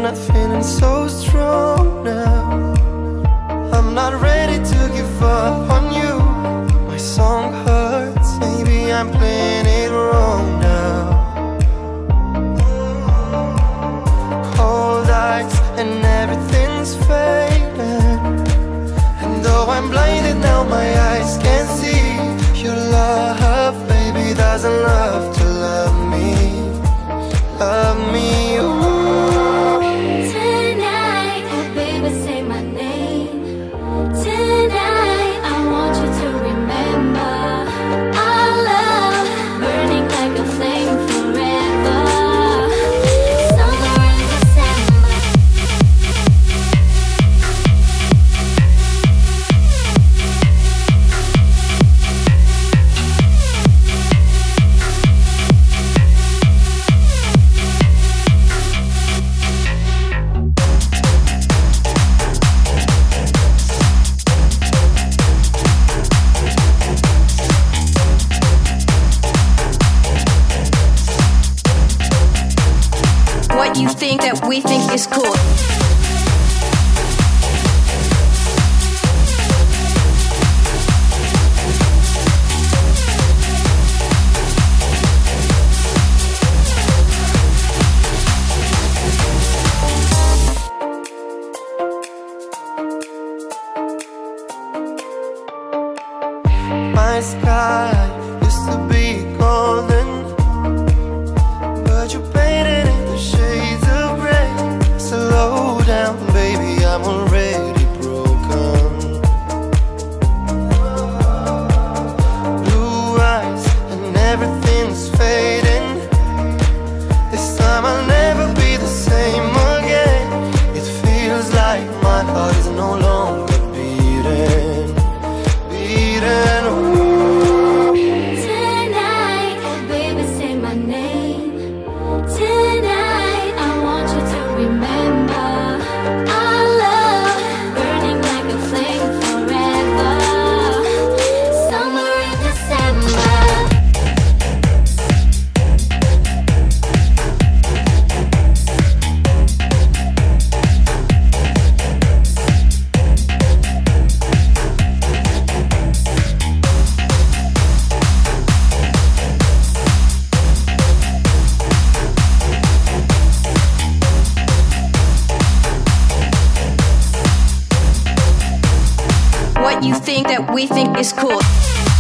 not feeling so strong now. I'm not ready to give up on you. My song hurts, maybe I'm playing it wrong now. Cold eyes and everything's fading, and though I'm blinded now my eyes can't see. Your love, baby, doesn't love to love me. Love me, ooh. Tonight, oh baby, say my name. Tonight, I want you to remember our love burning like a flame forever. Summer and December. What you think that we think is cool. My sky used to be golden, but you painted it the shades of gray. Slow down, baby, I'm already broken. Blue eyes and everything's fading. This time I'll never be the same again. It feels like my heart is no longer beating, beating. Tonight, oh baby, say my name. Tonight, I want you to remember our love burning like a flame forever. Summer in December. What you think that we think is cool.